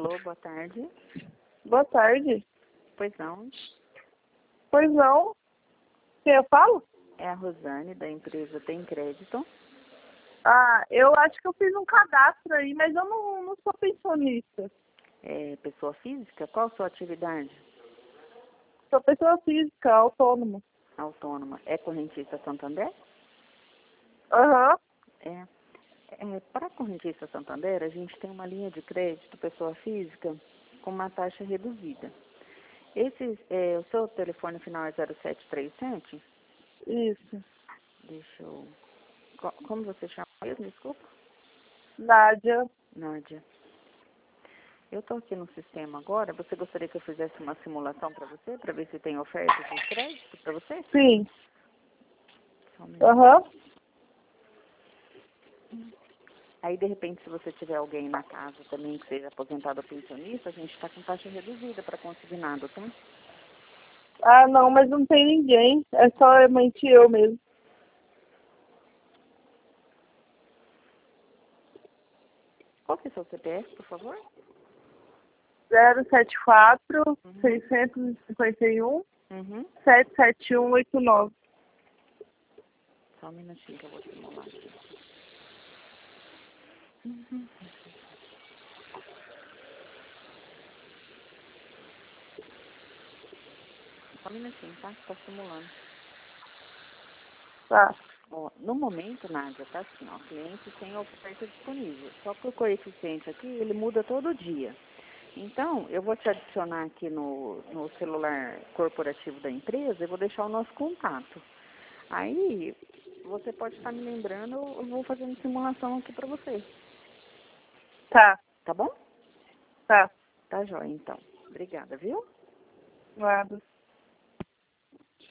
Alô, boa tarde. Boa tarde. Pois não, Pois não. Quem eu falo? é a Rosane, da empresa Tem Crédito. Ah, eu acho que eu fiz um cadastro aí, mas eu não sou pensionista. É pessoa física? Qual a sua atividade? Sou pessoa física, autônoma. Autônoma. É correntista Santander? Aham. É. Para a correntista Santander, a gente tem uma linha de crédito pessoa física com uma taxa reduzida. O seu telefone final é 0737? Isso. Deixa eu... Como você chama mesmo? Desculpa. Nádia. Nádia. Eu estou aqui no sistema agora. Você gostaria que eu fizesse uma simulação para você, para ver se tem oferta de crédito para você? Sim. Só um minuto. Aham. Aí, de repente, se você tiver alguém na casa também que seja aposentado ou pensionista, a gente está com taxa reduzida para consignado, tá? Ah, não, mas não tem ninguém. É somente eu mesmo. Qual que é o seu CPF, por favor? 074 Uhum. 651 Uhum. 77189. Só um minutinho que eu vou simular aqui. Só um minutinho, tá? Estou simulando. Tá. Ó, no momento, Nádia, tá assim, ó, cliente sem oferta disponível. Só que o coeficiente aqui, ele muda todo dia. Então, eu vou te adicionar aqui no celular corporativo da empresa e vou deixar o nosso contato. Aí, você pode estar me lembrando, eu vou fazendo simulação aqui para você. Tá. Tá bom? Tá. Tá jóia, então. Obrigada, viu? Nada.